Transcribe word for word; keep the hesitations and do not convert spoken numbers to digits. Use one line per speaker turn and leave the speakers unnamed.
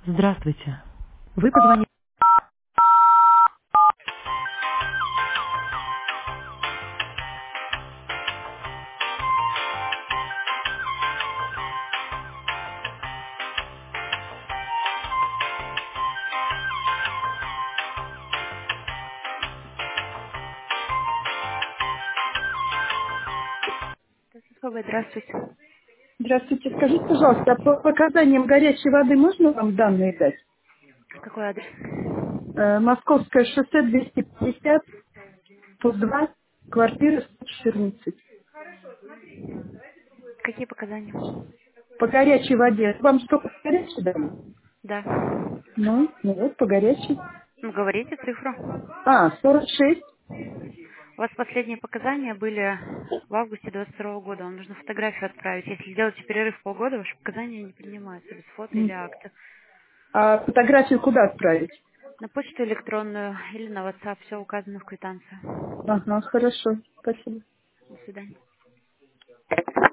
Здравствуйте. Вы позвонили. Здравствуйте.
Здравствуйте. Скажите, пожалуйста, а по показаниям горячей воды можно вам данные дать?
Какой адрес?
Э, Московское шоссе двести пятьдесят, тут два, квартира сто четырнадцать.
Какие показания?
По горячей воде. Вам что, по горячей дали?
Да.
Ну, ну вот, по горячей.
Ну, говорите цифру.
А, сорок шесть.
У вас последние показания были в августе двадцать второго года. Вам нужно фотографию отправить. Если делаете перерыв полгода, ваши показания не принимаются без фото или
М.
акта.
А фотографию куда отправить?
На почту электронную или на WhatsApp. Все указано в квитанции.
Ага, хорошо. Спасибо.
До свидания.